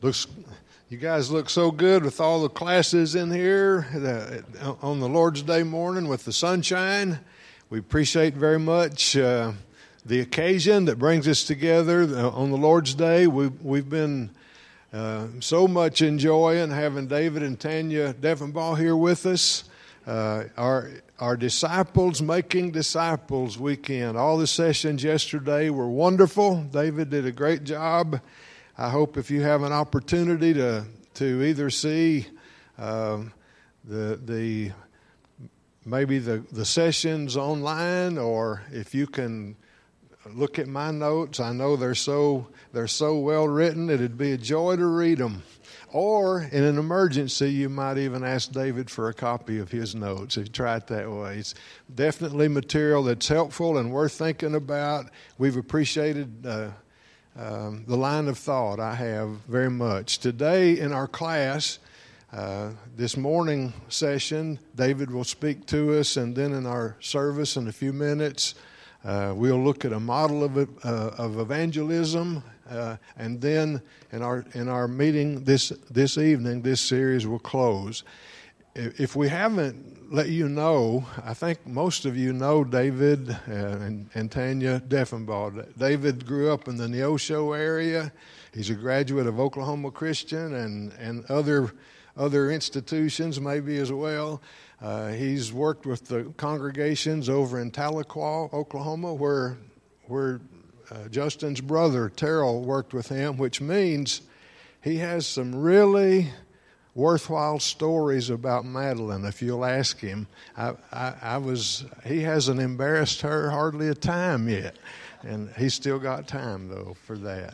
You guys look so good with all the classes in here on the Lord's Day morning with the sunshine. We appreciate very much the occasion that brings us together on the Lord's Day. We've been so much enjoying having David and Tanya Deffenbaugh here with us. Our Disciples Making Disciples weekend. All the sessions yesterday were wonderful. David did a great job. I hope if you have an opportunity to either see the sessions online, or if you can look at my notes. I know they're so well written, it'd be a joy to read them. Or in an emergency, you might even ask David for a copy of his notes if you try it that way. It's definitely material that's helpful and worth thinking about. We've appreciated the line of thought. I have very much. Today in our class, this morning session, David will speak to us, and then in our service in a few minutes, we'll look at a model of evangelism, and then in our meeting this evening, this series will close. If we haven't let you know, I think most of you know David and Tanya Deffenbaugh. David grew up in the Neosho area. He's a graduate of Oklahoma Christian and other institutions maybe as well. He's worked with the congregations over in Tahlequah, Oklahoma, where Justin's brother Terrell worked with him, which means he has some really worthwhile stories about Madeline. If you'll ask him, he hasn't embarrassed her hardly a time yet, and he's still got time though for that.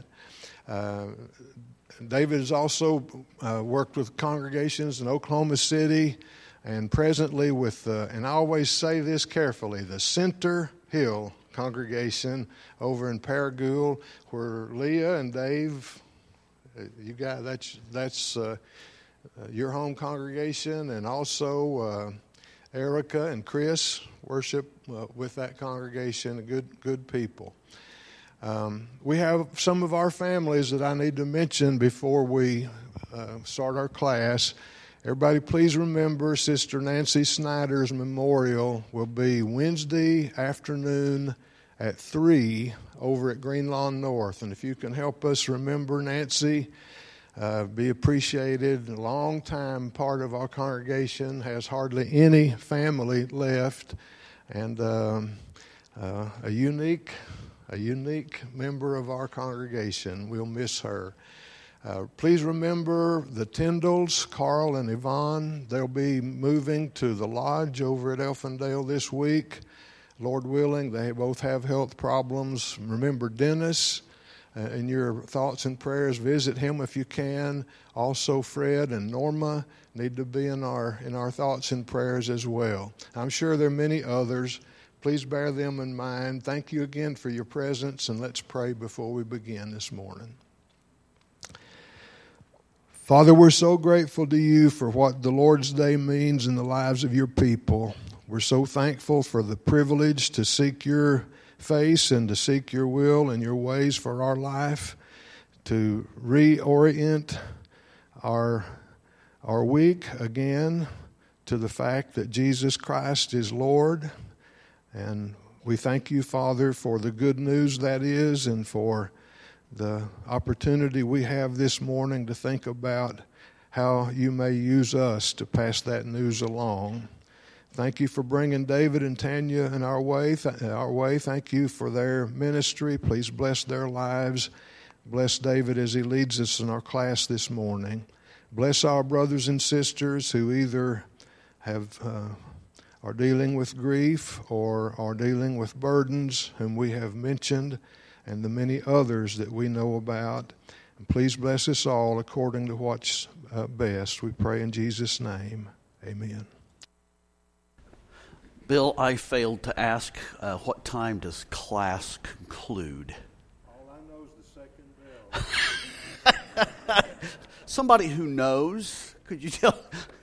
David has also worked with congregations in Oklahoma City, and presently with, and I always say this carefully, the Center Hill congregation over in Paragould, where Leah and Dave, you got that's your home congregation, and also Erica and Chris worship with that congregation. Good people. We have some of our families that I need to mention before we start our class. Everybody, please remember Sister Nancy Snyder's memorial will be Wednesday afternoon at 3 over at Green Lawn North. And if you can help us remember Nancy, be appreciated. A long-time part of our congregation, has hardly any family left, and a unique member of our congregation. We'll miss her. Please remember the Tyndalls, Carl and Yvonne. They'll be moving to the lodge over at Elfindale this week. Lord willing, they both have health problems. Remember Dennis in your thoughts and prayers. Visit him if you can. Also Fred and Norma need to be in our thoughts and prayers as well. I'm sure there are many others. Please bear them in mind. Thank you again for your presence, and let's pray before we begin this morning. Father, we're so grateful to you for what the Lord's Day means in the lives of your people. We're so thankful for the privilege to seek your face and to seek your will and your ways for our life, to reorient our week again to the fact that Jesus Christ is Lord. And we thank you, Father, for the good news that is, and for the opportunity we have this morning to think about how you may use us to pass that news along. Thank you for bringing David and Tanya in our way. Thank you for their ministry. Please bless their lives. Bless David as he leads us in our class this morning. Bless our brothers and sisters who either are dealing with grief or are dealing with burdens, whom we have mentioned, and the many others that we know about. And please bless us all according to what's best. We pray in Jesus' name. Amen. Bill, I failed to ask, what time does class conclude? All I know is the second bell. Somebody who knows, could you tell?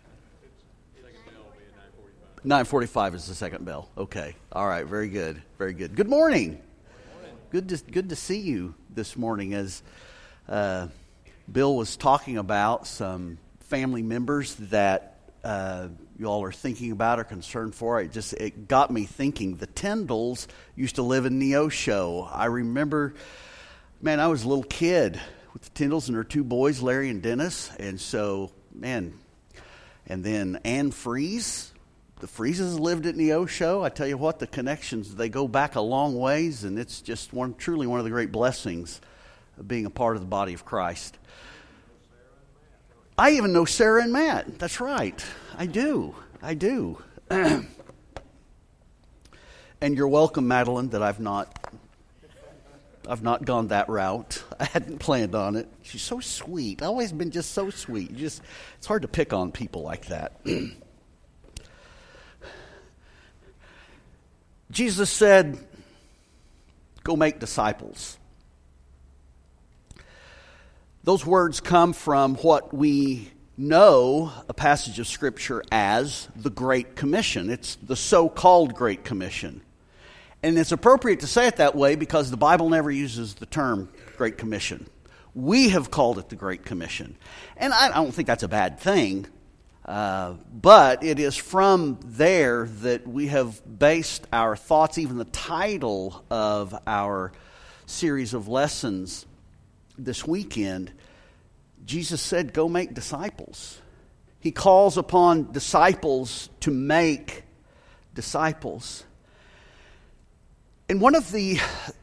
9:45 is the second bell. Okay. All right. Very good. Very good. Good morning. Good to see you this morning. As Bill was talking about some family members that you all are thinking about or concerned for. It got me thinking. The Tyndalls used to live in Neosho. I remember, man, I was a little kid with the Tyndalls and their two boys, Larry and Dennis. And so, man, and then Ann Freeze. The Freezes lived at Neosho. I tell you what, the connections, they go back a long ways, and it's just truly one of the great blessings of being a part of the body of Christ. I even know Sarah and Matt. That's right. I do. And you're welcome, Madeline, that I've not gone that route. I hadn't planned on it. She's so sweet. Always been just so sweet. It's hard to pick on people like that. Jesus said, "Go make disciples." Those words come from what we know a passage of Scripture as the Great Commission. It's the so-called Great Commission. And it's appropriate to say it that way because the Bible never uses the term Great Commission. We have called it the Great Commission. And I don't think that's a bad thing, but it is from there that we have based our thoughts, even the title of our series of lessons this weekend. Jesus said, "Go make disciples." He calls upon disciples to make disciples. And one of the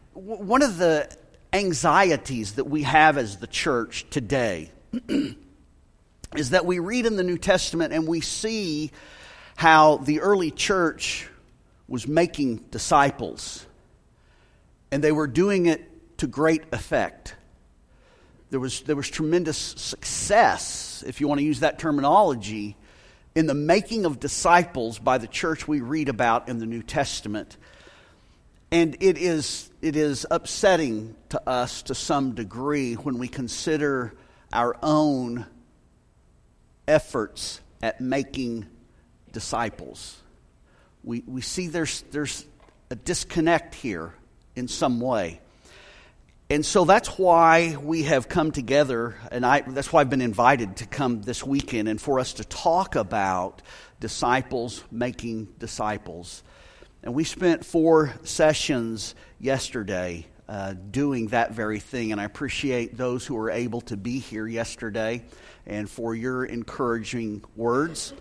anxieties that we have as the church today is that we read in the New Testament and we see how the early church was making disciples, and they were doing it to great effect. There was tremendous success, if you want to use that terminology, in the making of disciples by the church we read about in the New Testament. And it is upsetting to us to some degree when we consider our own efforts at making disciples. We see there's a disconnect here in some way. And so that's why we have come together, and that's why I've been invited to come this weekend and for us to talk about disciples making disciples. And we spent 4 sessions yesterday doing that very thing, and I appreciate those who were able to be here yesterday and for your encouraging words.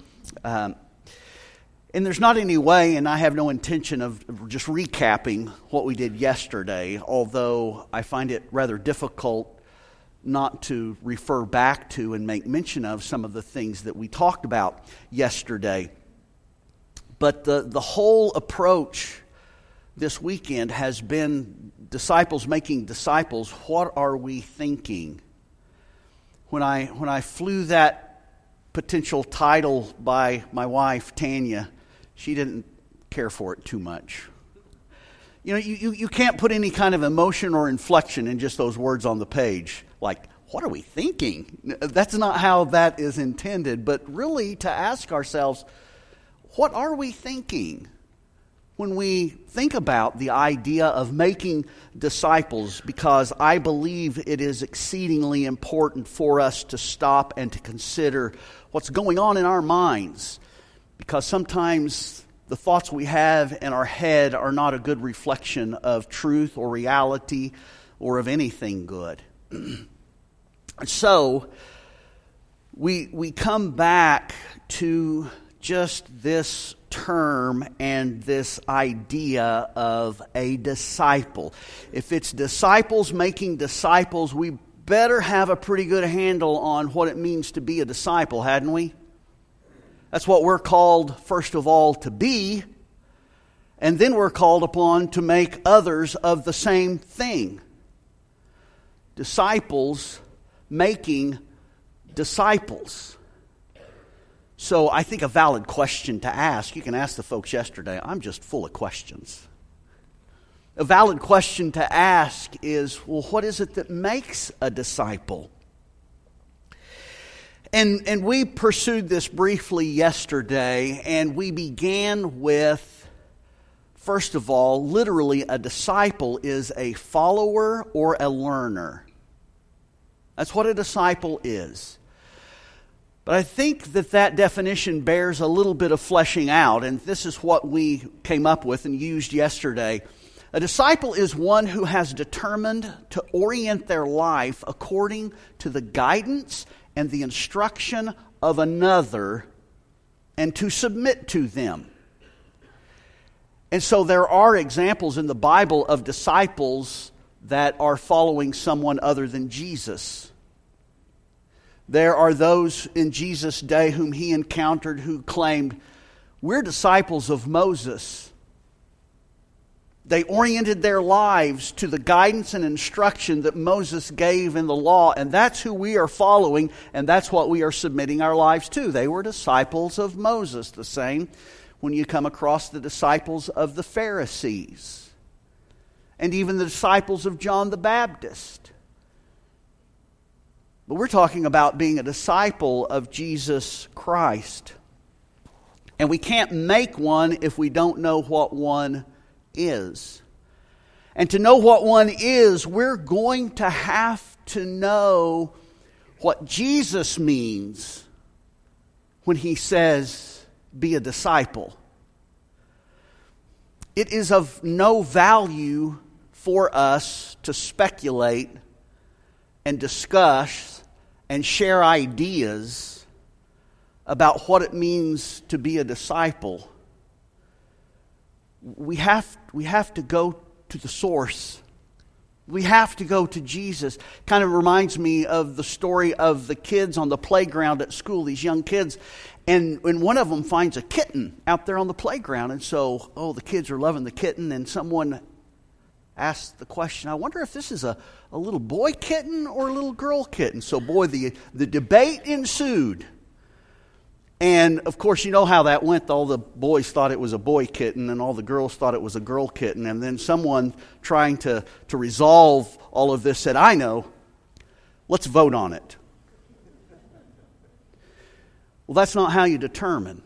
And there's not any way, and I have no intention of just recapping what we did yesterday, although I find it rather difficult not to refer back to and make mention of some of the things that we talked about yesterday. But the whole approach this weekend has been disciples making disciples. What are we thinking? When I flew that potential title by my wife, Tanya, she didn't care for it too much. You know, you can't put any kind of emotion or inflection in just those words on the page. Like, what are we thinking? That's not how that is intended. But really to ask ourselves, what are we thinking when we think about the idea of making disciples? Because I believe it is exceedingly important for us to stop and to consider what's going on in our minds. Because sometimes the thoughts we have in our head are not a good reflection of truth or reality or of anything good. So we come back to just this term and this idea of a disciple. If it's disciples making disciples, we better have a pretty good handle on what it means to be a disciple, hadn't we? That's what we're called, first of all, to be, and then we're called upon to make others of the same thing. Disciples making disciples. So I think a valid question to ask, you can ask the folks yesterday, I'm just full of questions. A valid question to ask is, well, what is it that makes a disciple? And we pursued this briefly yesterday, and we began with, first of all, literally a disciple is a follower or a learner. That's what a disciple is. But I think that definition bears a little bit of fleshing out, and this is what we came up with and used yesterday. A disciple is one who has determined to orient their life according to the guidance and the instruction of another and to submit to them. And so there are examples in the Bible of disciples that are following someone other than Jesus. There are those in Jesus' day whom he encountered who claimed, "We're disciples of Moses." They oriented their lives to the guidance and instruction that Moses gave in the law, and that's who we are following, and that's what we are submitting our lives to. They were disciples of Moses. The same when you come across the disciples of the Pharisees, and even the disciples of John the Baptist. But we're talking about being a disciple of Jesus Christ. And we can't make one if we don't know what one is. And to know what one is, we're going to have to know what Jesus means when he says, "Be a disciple." It is of no value for us to speculate and discuss and share ideas about what it means to be a disciple. We have to go to the source. We have to go to Jesus. Kind of reminds me of the story of the kids on the playground at school, these young kids. And one of them finds a kitten out there on the playground. And so, the kids are loving the kitten. And someone asks the question, "I wonder if this is a little boy kitten or a little girl kitten." So, the debate ensued. And, of course, you know how that went. All the boys thought it was a boy kitten, and all the girls thought it was a girl kitten. And then someone trying to resolve all of this said, "I know, let's vote on it." Well, that's not how you determine.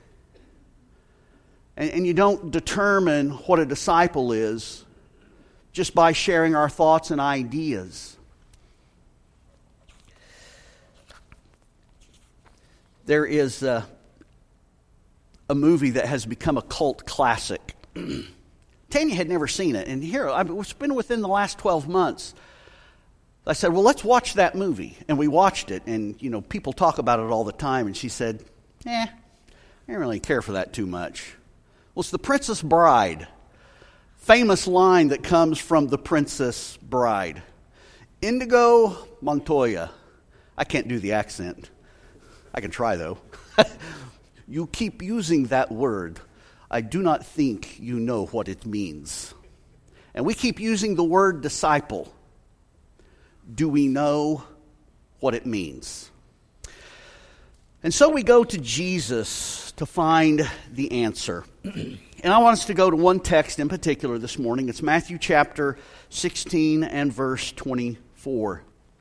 And you don't determine what a disciple is just by sharing our thoughts and ideas. There is a movie that has become a cult classic. Tanya had never seen it, and here, it's been within the last 12 months. I said, "Well, let's watch that movie." And we watched it, and people talk about it all the time, and she said, I don't really care for that too much. Well, it's The Princess Bride. Famous line that comes from The Princess Bride. Inigo Montoya. I can't do the accent. I can try, though. "You keep using that word. I do not think you know what it means." And we keep using the word disciple. Do we know what it means? And so we go to Jesus to find the answer. And I want us to go to one text in particular this morning. It's Matthew chapter 16 and verse 24.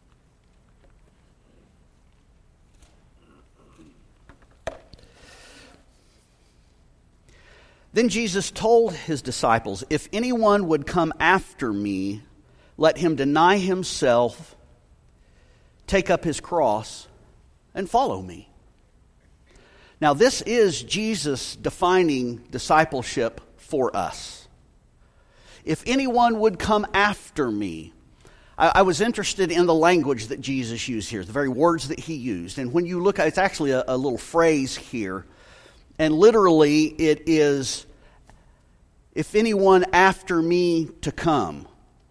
Then Jesus told his disciples, "If anyone would come after me, let him deny himself, take up his cross, and follow me." Now, this is Jesus defining discipleship for us. If anyone would come after me. I was interested in the language that Jesus used here, the very words that he used. And when you look at it, it's actually a little phrase here. And literally, it is, "If anyone after me to come."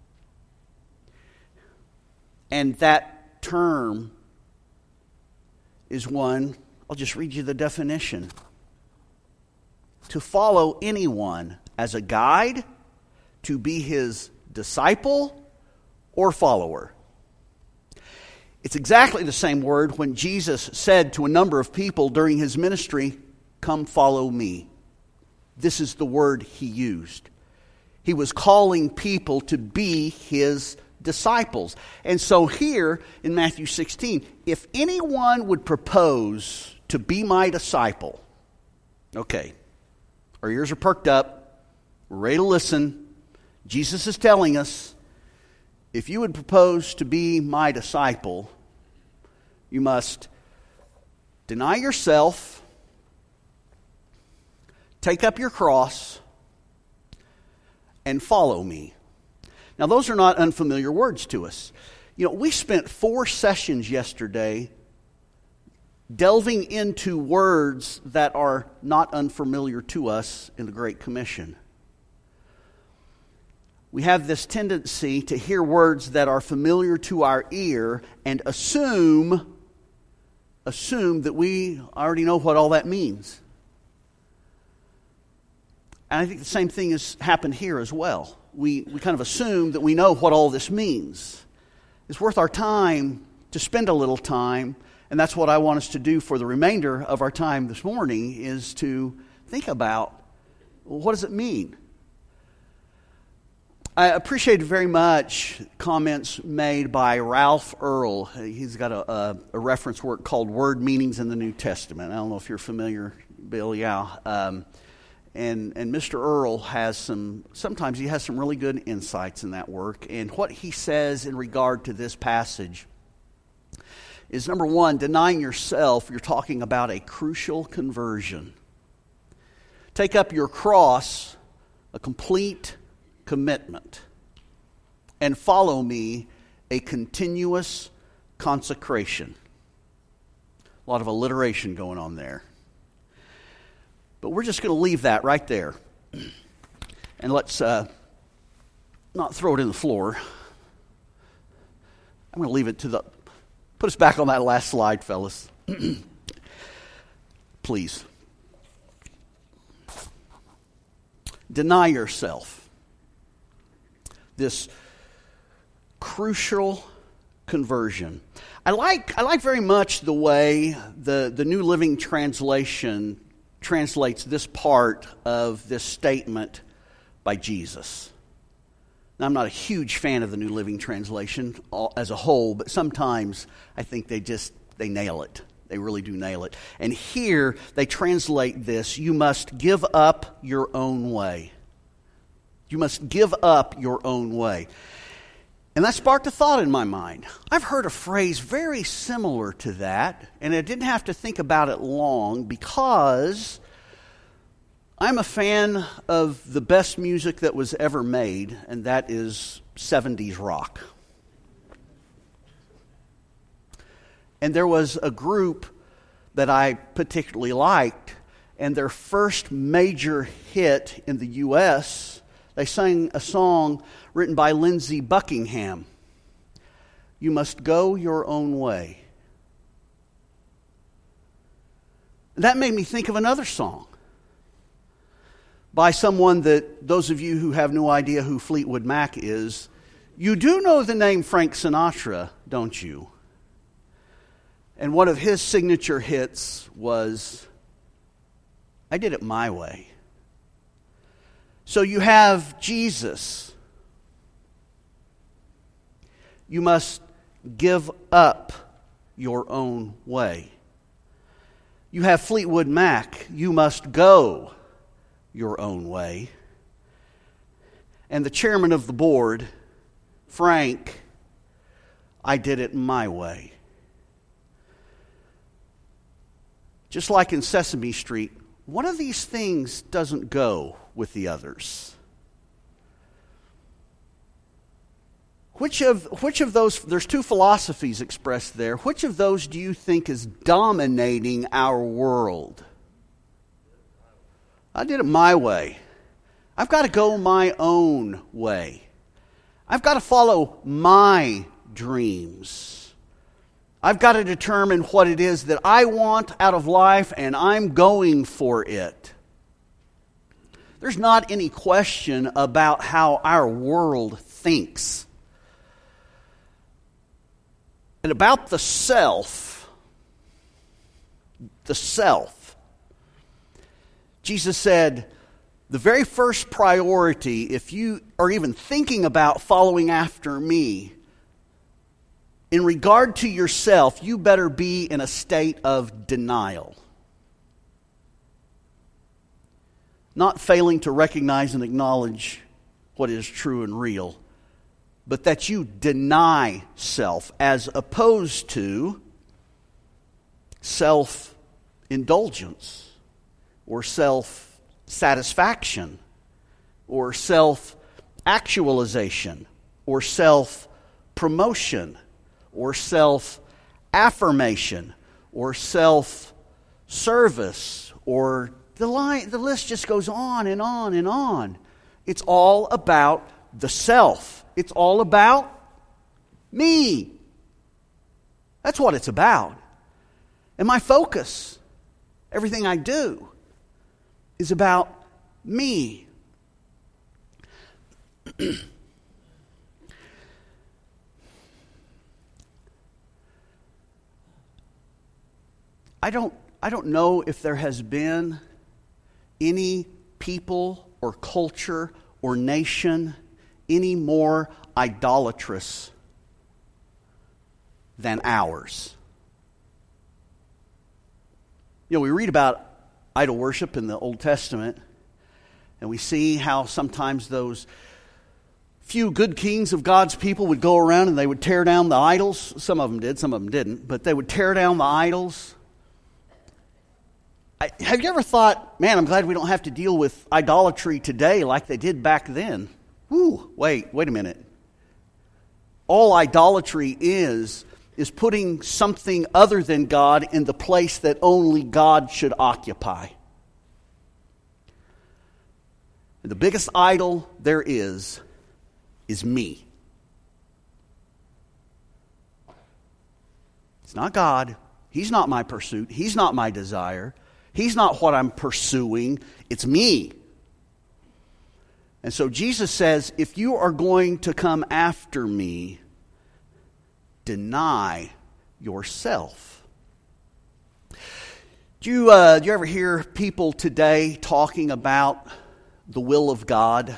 And that term is one, I'll just read you the definition. To follow anyone as a guide, to be his disciple or follower. It's exactly the same word when Jesus said to a number of people during his ministry, "Come follow me." This is the word he used. He was calling people to be his disciples. And so here in Matthew 16, if anyone would propose to be my disciple, okay, our ears are perked up, we're ready to listen. Jesus is telling us, if you would propose to be my disciple, you must deny yourself, take up your cross, and follow me. Now, those are not unfamiliar words to us. You know, we spent 4 sessions yesterday delving into words that are not unfamiliar to us in the Great Commission. We have this tendency to hear words that are familiar to our ear and assume that we already know what all that means. And I think the same thing has happened here as well. We kind of assume that we know what all this means. It's worth our time to spend a little time, and that's what I want us to do for the remainder of our time this morning, is to think about, well, what does it mean? I appreciated very much comments made by Ralph Earl. He's got a reference work called Word Meanings in the New Testament. I don't know if you're familiar, Bill, yeah. And Mr. Earl sometimes he has some really good insights in that work. And what he says in regard to this passage is, number one, denying yourself, you're talking about a crucial conversion. Take up your cross, a complete commitment, and follow me, a continuous consecration. A lot of alliteration going on there. But we're just going to leave that right there. And let's not throw it in the floor. I'm going to leave it put us back on that last slide, fellas. Please. Deny yourself. This crucial conversion. I like very much the way the New Living Translation translates this part of this statement by Jesus. Now, I'm not a huge fan of the New Living Translation as a whole, but sometimes I think they nail it. They really do nail it. And here they translate this: you must give up your own way. You must give up your own way. And that sparked a thought in my mind. I've heard a phrase very similar to that, and I didn't have to think about it long, because I'm a fan of the best music that was ever made, and that is 70s rock. And there was a group that I particularly liked, and their first major hit in the U.S., they sang a song written by Lindsey Buckingham. You must go your own way. That made me think of another song by someone that those of you who have no idea who Fleetwood Mac is, you do know the name Frank Sinatra, don't you? And one of his signature hits was, I Did It My Way. So you have Jesus. You must give up your own way. You have Fleetwood Mac. You must go your own way. And the chairman of the board, Frank, I did it my way. Just like in Sesame Street, one of these things doesn't go with the others. Which of those, there's 2 philosophies expressed there. Which of those do you think is dominating our world? I did it my way. I've got to go my own way. I've got to follow my dreams. I've got to determine what it is that I want out of life, and I'm going for it. There's not any question about how our world thinks. And about the self. Jesus said, the very first priority, if you are even thinking about following after me, in regard to yourself, you better be in a state of denial. Not failing to recognize and acknowledge what is true and real, but that you deny self, as opposed to self-indulgence or self-satisfaction or self-actualization or self-promotion or self-affirmation or self-service, or the list just goes on and on and on. It's all about the self. It's all about me. That's what it's about. And my focus, everything I do, is about me. I don't know if there has been any people or culture or nation any more idolatrous than ours. You know, we read about idol worship in the Old Testament, and we see how sometimes those few good kings of God's people would go around and they would tear down the idols. Some of them did, some of them didn't, but they would tear down the idols. Have you ever thought, man, I'm glad we don't have to deal with idolatry today like they did back then? Wait a minute. All idolatry is putting something other than God in the place that only God should occupy. The biggest idol there is me. It's not God. He's not my pursuit. He's not my desire. He's not what I'm pursuing. It's me. And so Jesus says, if you are going to come after me, deny yourself. Do you ever hear people today talking about the will of God?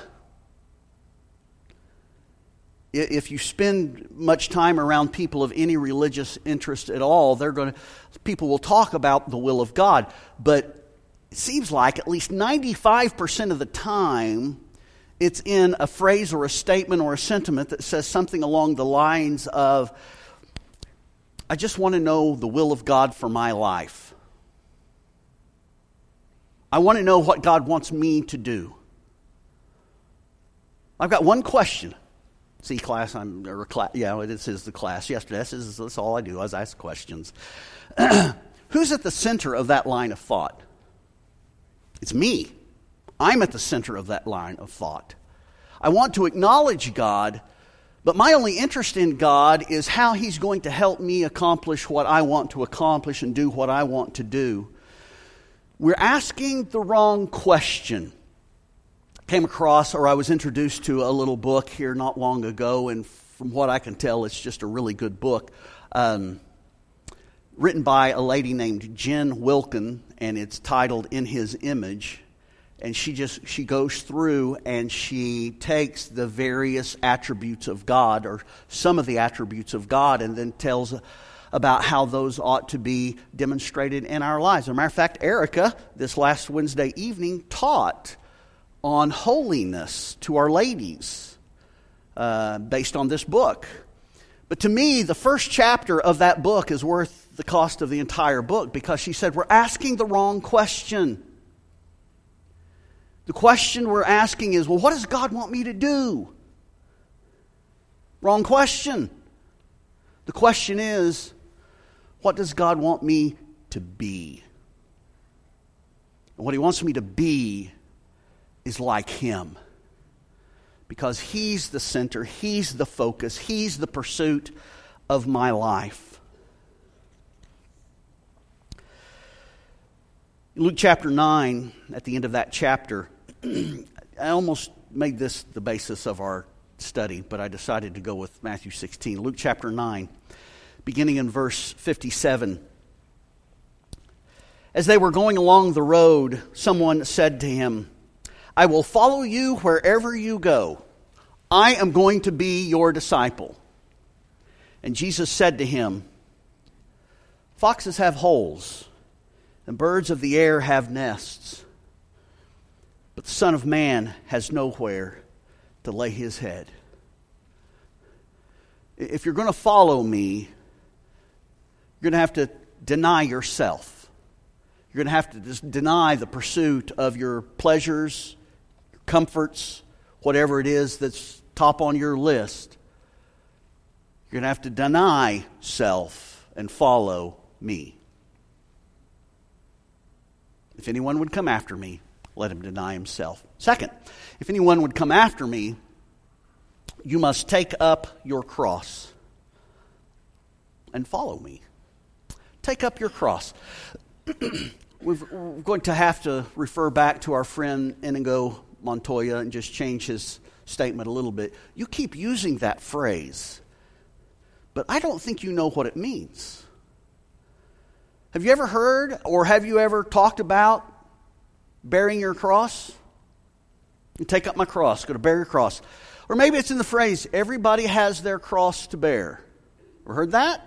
If you spend much time around people of any religious interest at all, people will talk about the will of God. But it seems like at least 95% of the time, it's in a phrase or a statement or a sentiment that says something along the lines of, I just want to know the will of God for my life. I want to know what God wants me to do. I've got one question. See, class, this is the class yesterday. That's all I do, is ask questions. Who's at the center of that line of thought? It's me. I'm at the center of that line of thought. I want to acknowledge God, but my only interest in God is how He's going to help me accomplish what I want to accomplish and do what I want to do. We're asking the wrong question. Came across, or I was introduced to, a little book here not long ago, and from what I can tell, it's just a really good book, written by a lady named Jen Wilkin, and it's titled In His Image. And she goes through and she takes the various attributes of God, or some of the attributes of God, and then tells about how those ought to be demonstrated in our lives. As a matter of fact, Erica, this last Wednesday evening, taught on holiness to our ladies based on this book. But to me, the first chapter of that book is worth the cost of the entire book, because she said we're asking the wrong question. The question we're asking is, well, what does God want me to do? Wrong question. The question is, what does God want me to be? And what He wants me to be is like Him. Because He's the center, He's the focus, He's the pursuit of my life. Luke chapter 9, at the end of that chapter, I almost made this the basis of our study, but I decided to go with Matthew 16. Luke chapter 9, beginning in verse 57. As they were going along the road, someone said to him, I will follow you wherever you go. I am going to be your disciple. And Jesus said to him, foxes have holes, and birds of the air have nests, but the Son of Man has nowhere to lay His head. If you're going to follow me, you're going to have to deny yourself. You're going to have to just deny the pursuit of your pleasures, your comforts, whatever it is that's top on your list. You're going to have to deny self and follow me. If anyone would come after me, let him deny himself. Second, if anyone would come after me, you must take up your cross and follow me. Take up your cross. We're going to have to refer back to our friend Inigo Montoya and just change his statement a little bit. You keep using that phrase, but I don't think you know what it means. Have you ever heard or have you ever talked about bearing your cross? You take up my cross, go to bear your cross. Or maybe it's in the phrase, everybody has their cross to bear. Ever heard that?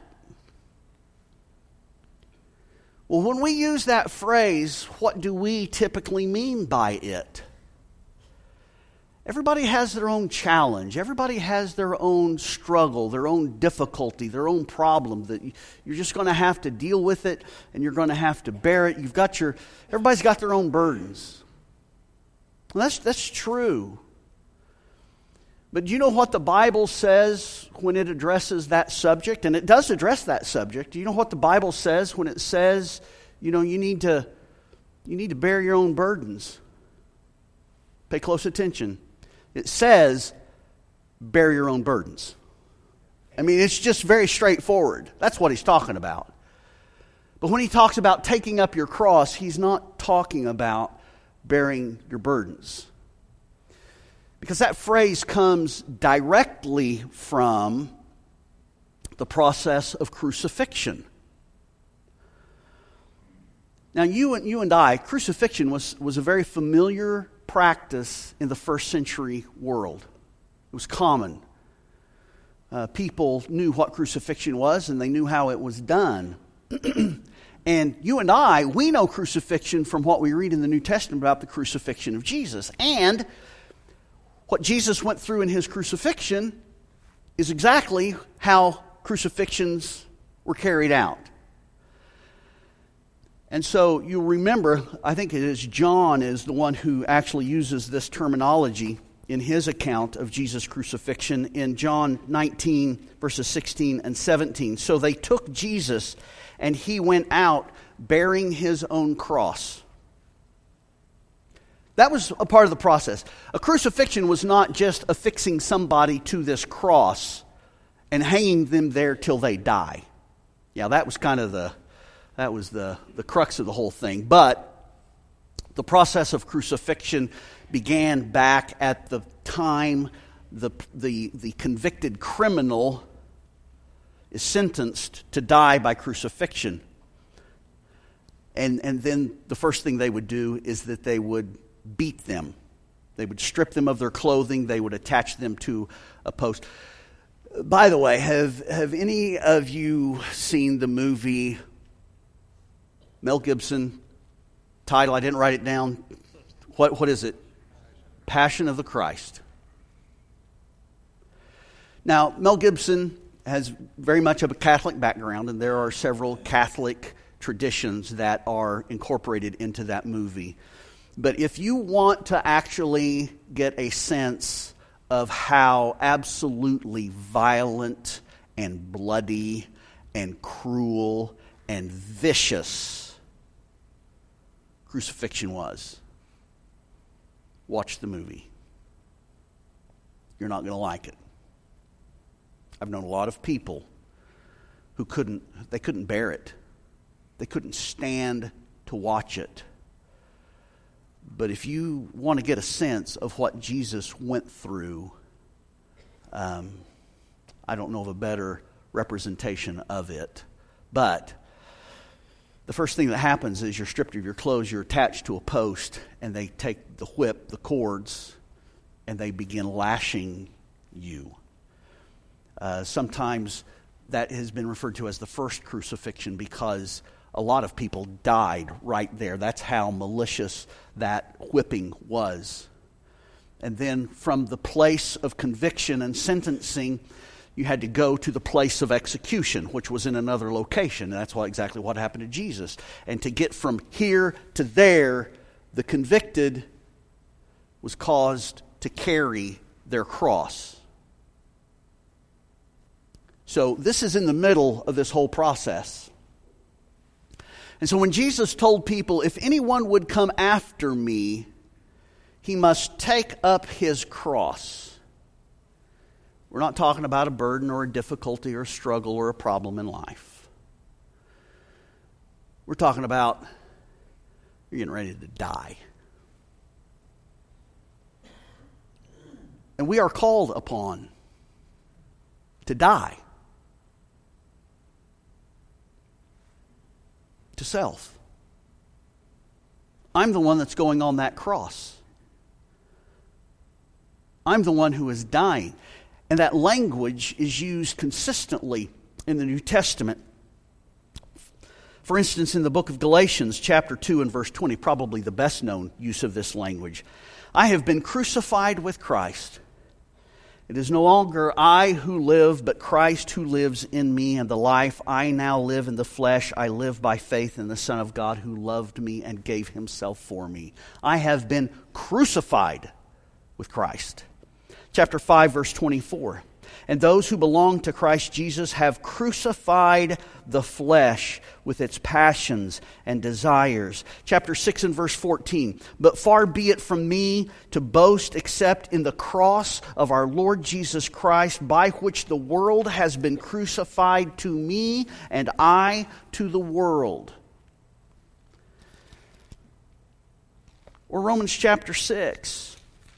Well, when we use that phrase, what do we typically mean by it? Everybody has their own challenge. Everybody has their own struggle, their own difficulty, their own problem that you're just going to have to deal with it and you're going to have to bear it. Everybody's got their own burdens. Well, that's true. But do you know what the Bible says when it addresses that subject? And it does address that subject. Do you know what the Bible says when it says, you need to bear your own burdens? Pay close attention. It says, bear your own burdens. I mean, it's just very straightforward. That's what he's talking about. But when he talks about taking up your cross, he's not talking about bearing your burdens. Because that phrase comes directly from the process of crucifixion. Now, you and I, crucifixion was a very familiar practice in the first century world. It was common. People knew what crucifixion was, and they knew how it was done. And you and I, we know crucifixion from what we read in the New Testament about the crucifixion of Jesus. And what Jesus went through in his crucifixion is exactly how crucifixions were carried out. And so you remember, I think it is John is the one who actually uses this terminology in his account of Jesus' crucifixion in John 19, verses 16 and 17. So they took Jesus, and he went out bearing his own cross. That was a part of the process. A crucifixion was not just affixing somebody to this cross and hanging them there till they die. Yeah, that was kind of the crux of the whole thing. But the process of crucifixion began back at the time the convicted criminal is sentenced to die by crucifixion. And then the first thing they would do is that they would beat them. They would strip them of their clothing. They would attach them to a post. By the way, have any of you seen the movie Mel Gibson? Title, I didn't write it down. What is it? Passion of the Christ. Now, Mel Gibson has very much of a Catholic background, and there are several Catholic traditions that are incorporated into that movie. But if you want to actually get a sense of how absolutely violent and bloody and cruel and vicious crucifixion was, watch the movie. You're not going to like it. I've known a lot of people who couldn't bear it. They couldn't stand to watch it. But if you want to get a sense of what Jesus went through, I don't know of a better representation of it. But the first thing that happens is you're stripped of your clothes, you're attached to a post, and they take the whip, the cords, and they begin lashing you. Sometimes that has been referred to as the first crucifixion because a lot of people died right there. That's how malicious that whipping was. And then from the place of conviction and sentencing you had to go to the place of execution, which was in another location. And that's exactly what happened to Jesus. And to get from here to there, the convicted was caused to carry their cross. So this is in the middle of this whole process. And so when Jesus told people, if anyone would come after me, he must take up his cross. We're not talking about a burden or a difficulty or a struggle or a problem in life. We're talking about you're getting ready to die. And we are called upon to die. To self. I'm the one that's going on that cross. I'm the one who is dying. And that language is used consistently in the New Testament. For instance, in the book of Galatians, chapter 2 and verse 20, probably the best known use of this language. I have been crucified with Christ. It is no longer I who live, but Christ who lives in me, and the life I now live in the flesh, I live by faith in the Son of God who loved me and gave himself for me. I have been crucified with Christ. Chapter 5, verse 24. And those who belong to Christ Jesus have crucified the flesh with its passions and desires. Chapter 6 and verse 14. But far be it from me to boast except in the cross of our Lord Jesus Christ, by which the world has been crucified to me and I to the world. Or Romans chapter 6.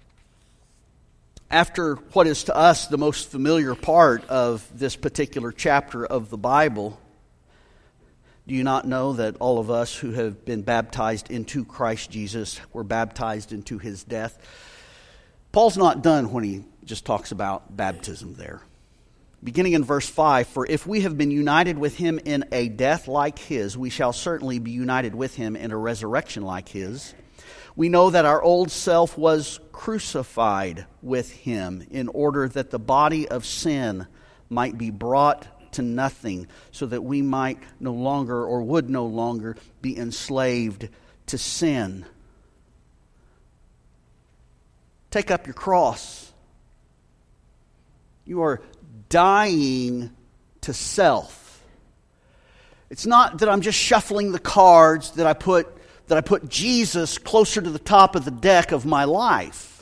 After what is to us the most familiar part of this particular chapter of the Bible, do you not know that all of us who have been baptized into Christ Jesus were baptized into his death? Paul's not done when he just talks about baptism there. Beginning in verse 5, for if we have been united with him in a death like his, we shall certainly be united with him in a resurrection like his. We know that our old self was crucified with him in order that the body of sin might be brought to nothing, so that we might no longer or would no longer be enslaved to sin. Take up your cross. You are dying to self. It's not that I'm just shuffling the cards, that I put Jesus closer to the top of the deck of my life.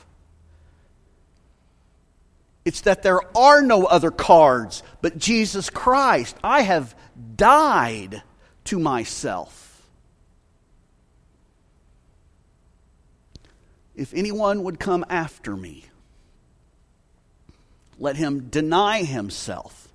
It's that there are no other cards but Jesus Christ. I have died to myself. If anyone would come after me, let him deny himself,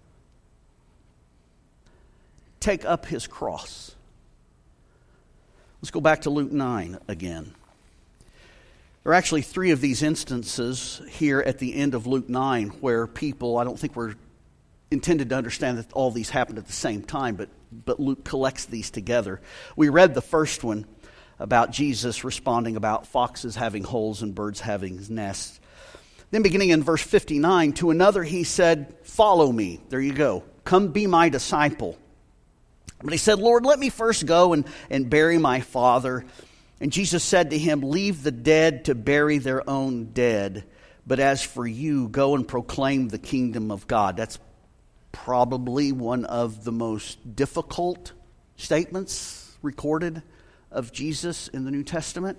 take up his cross. Let's go back to Luke 9 again. There are actually 3 of these instances here at the end of Luke 9 where people, I don't think we're intended to understand that all these happened at the same time, but Luke collects these together. We read the first one about Jesus responding about foxes having holes and birds having nests. Then beginning in verse 59, to another he said, follow me. There you go. Come be my disciple. But he said, Lord, let me first go and bury my father. And Jesus said to him, leave the dead to bury their own dead. But as for you, go and proclaim the kingdom of God. That's probably one of the most difficult statements recorded of Jesus in the New Testament.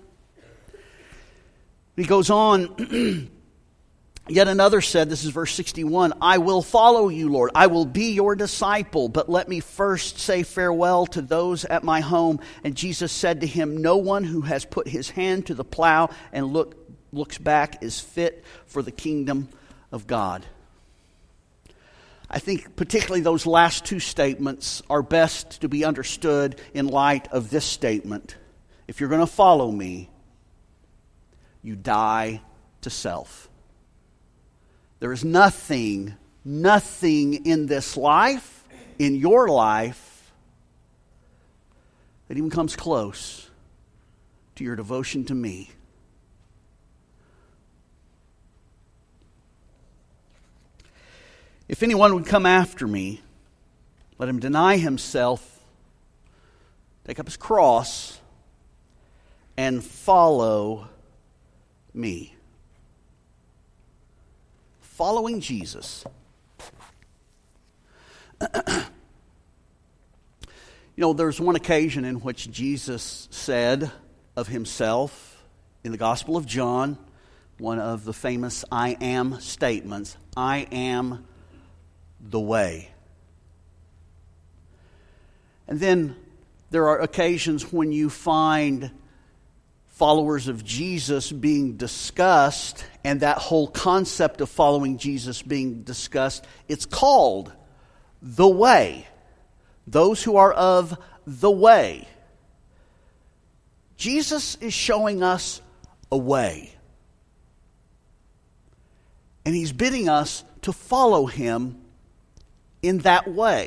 He goes on, yet another said, this is verse 61, I will follow you, Lord. I will be your disciple, but let me first say farewell to those at my home. And Jesus said to him, no one who has put his hand to the plow and looks back is fit for the kingdom of God. I think particularly those last 2 statements are best to be understood in light of this statement. If you're going to follow me, you die to self. There is nothing in this life, in your life, that even comes close to your devotion to me. If anyone would come after me, let him deny himself, take up his cross, and follow me. Following Jesus. There's one occasion in which Jesus said of himself in the Gospel of John, one of the famous I am statements, I am the way. And then there are occasions when you find followers of Jesus being discussed, and that whole concept of following Jesus being discussed, it's called the way. Those who are of the way. Jesus is showing us a way. And he's bidding us to follow him in that way.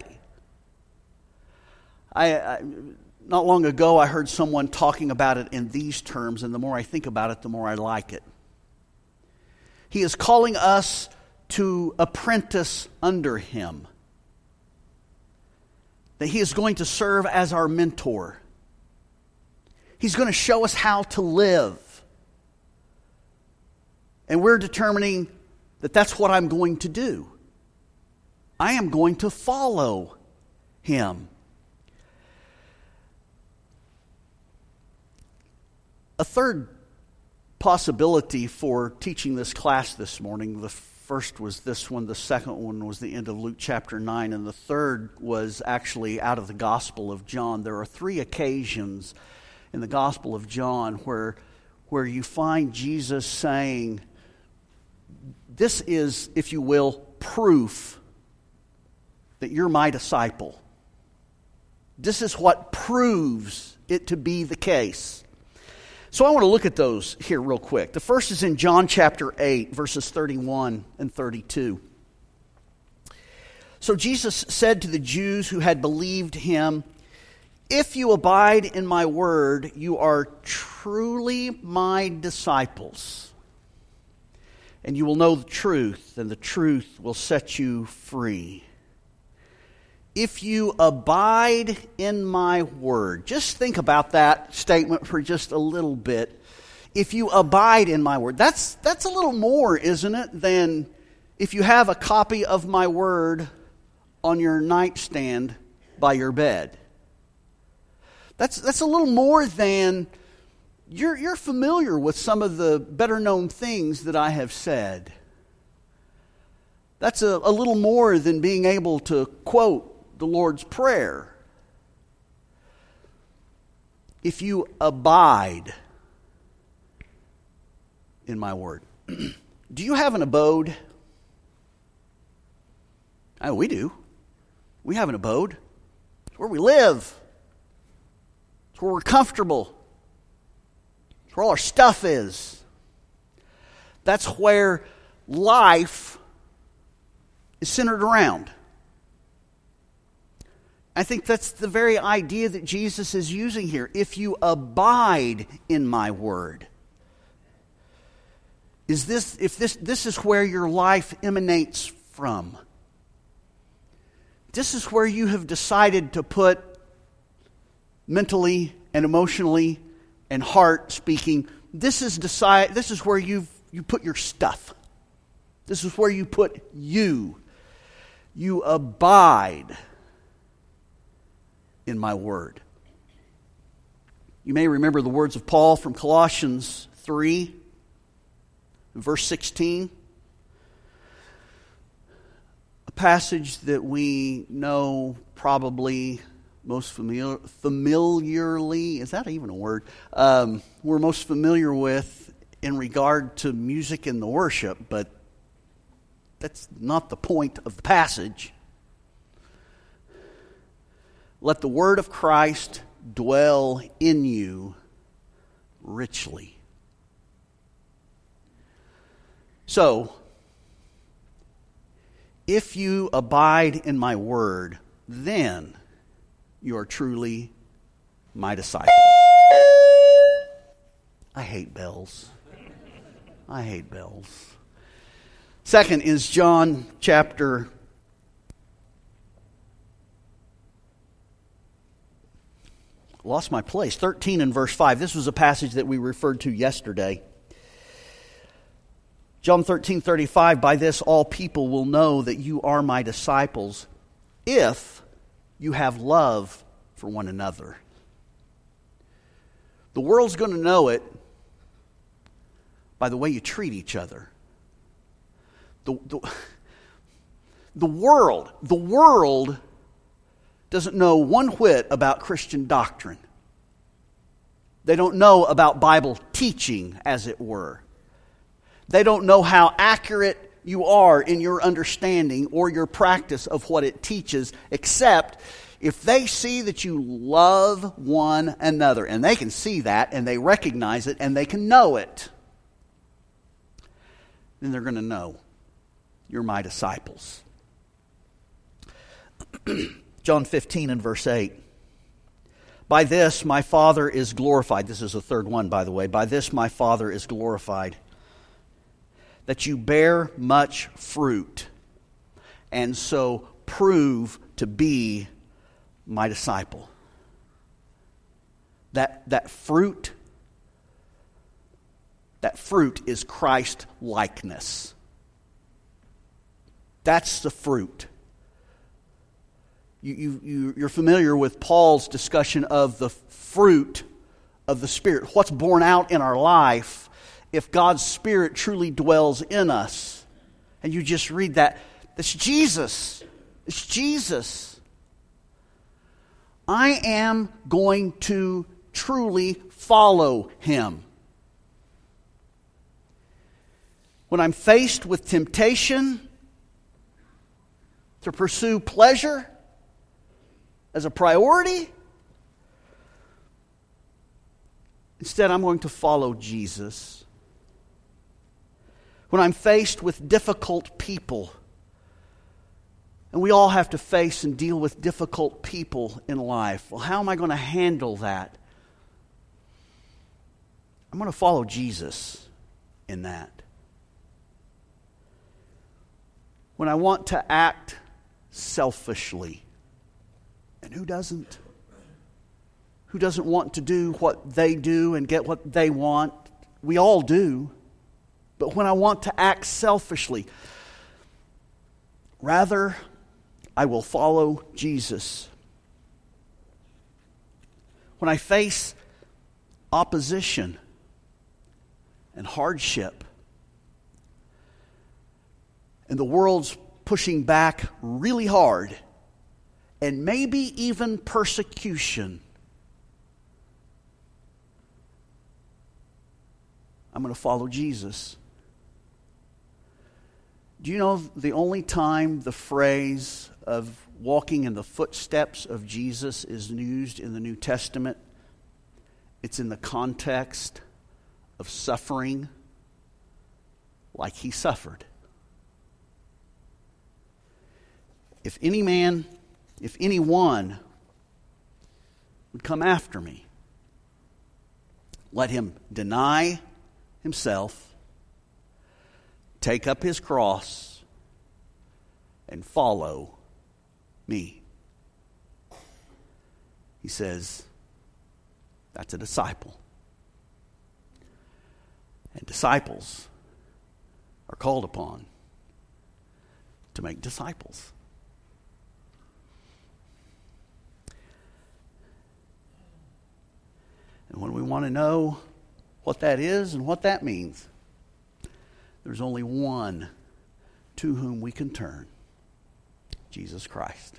Not long ago, I heard someone talking about it in these terms, and the more I think about it, the more I like it. He is calling us to apprentice under him. That he is going to serve as our mentor. He's going to show us how to live. And we're determining that that's what I'm going to do. I am going to follow him. A third possibility for teaching this class this morning, the first was this one, the second one was the end of Luke chapter 9, and the third was actually out of the Gospel of John. There are 3 occasions in the Gospel of John where you find Jesus saying, this is, if you will, proof that you're my disciple. This is what proves it to be the case. So I want to look at those here real quick. The first is in John chapter 8, verses 31 and 32. So Jesus said to the Jews who had believed him, if you abide in my word, you are truly my disciples. And you will know the truth, and the truth will set you free. If you abide in my word. Just think about that statement for just a little bit. If you abide in my word. That's a little more, isn't it, than if you have a copy of my word on your nightstand by your bed. That's a little more than you're familiar with some of the better known things that I have said. That's a little more than being able to quote the Lord's Prayer. If you abide in my word. Do you have an abode? Oh, we do. We have an abode. It's where we live. It's where we're comfortable. It's where all our stuff is. That's where life is centered around. I think that's the very idea that Jesus is using here. If you abide in my word. This is where your life emanates from. This is where you have decided to put mentally and emotionally and heart speaking. This is where you put your stuff. This is where you put you. You abide in my word. You may remember the words of Paul from Colossians 3, verse 16. A passage that we know probably most familiarly. Is that even a word? We're most familiar with in regard to music in the worship, but that's not the point of the passage. Let the word of Christ dwell in you richly. So, if you abide in my word, then you are truly my disciple. I hate bells. I hate bells. Second is John chapter lost my place. 13 and verse 5. This was a passage that we referred to yesterday. John 13:35, by this all people will know that you are my disciples if you have love for one another. The world's going to know it by the way you treat each other. The world doesn't know one whit about Christian doctrine. They don't know about Bible teaching, as it were. They don't know how accurate you are in your understanding or your practice of what it teaches, except if they see that you love one another. And they can see that, and they recognize it, and they can know it. Then they're going to know you're my disciples. John 15 and verse 8. By this my Father is glorified. This is the third one, by the way. By this my Father is glorified, that you bear much fruit, and so prove to be my disciple. That fruit is Christ likeness. That's the fruit. You're familiar with Paul's discussion of the fruit of the Spirit. What's born out in our life if God's Spirit truly dwells in us. And you just read that. It's Jesus. It's Jesus. I am going to truly follow Him. When I'm faced with temptation to pursue pleasure as a priority, instead I'm going to follow Jesus. When I'm faced with difficult people, and we all have to face and deal with difficult people in life, well, how am I going to handle that? I'm going to follow Jesus in that. When I want to act selfishly, and who doesn't? Who doesn't want to do what they do and get what they want? We all do. But when I want to act selfishly, rather, I will follow Jesus. When I face opposition and hardship, and the world's pushing back really hard, and maybe even persecution, I'm going to follow Jesus. Do you know the only time the phrase of walking in the footsteps of Jesus is used in the New Testament? It's in the context of suffering like He suffered. If anyone would come after me, let him deny himself, take up his cross, and follow me. He says, that's a disciple. And disciples are called upon to make disciples. And when we want to know what that is and what that means, there's only one to whom we can turn: Jesus Christ.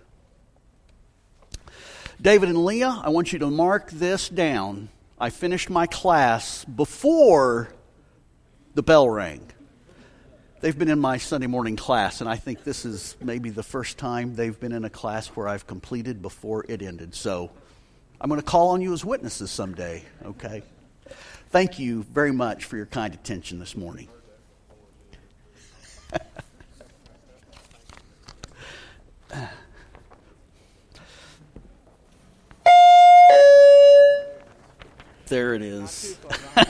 David and Leah, I want you to mark this down. I finished my class before the bell rang. They've been in my Sunday morning class, and I think this is maybe the first time they've been in a class where I've completed before it ended. So I'm going to call on you as witnesses someday, okay? Thank you very much for your kind attention this morning. There it is.